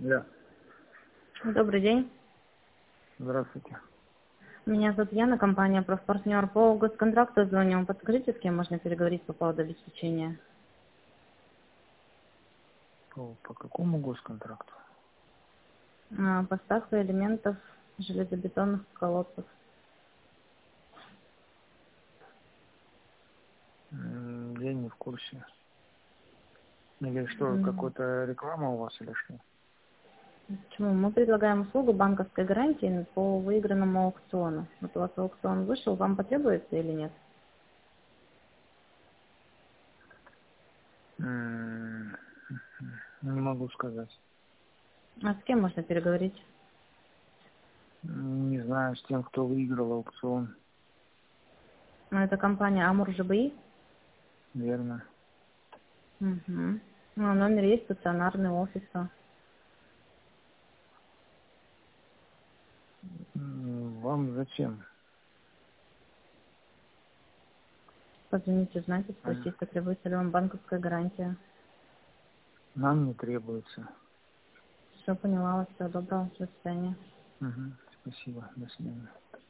Да, Добрый день. здравствуйте. Меня зовут Яна, компания «Профпартнер». По госконтракту звоню. Подскажите, с кем можно переговорить по поводу обеспечения? По какому госконтракту? Поставка элементов железобетонных колодцев. Я не в курсе. Или что, М, какая-то реклама у вас или что? Почему? Мы предлагаем услугу банковской гарантии по выигранному аукциону. Вот у вас аукцион вышел, вам потребуется или нет? М, Не могу сказать. А с кем можно переговорить? Не знаю, с тем, кто выиграл аукцион. Это компания «Амур ЖБИ». Верно. Угу. Номер есть, стационарный офис. Вам зачем? Позвоните, узнайте, А, спросите, требуется ли вам банковская гарантия. Нам не требуется. Все поняла, всего доброго, до свидания. Мгм. Спасибо. До свидания.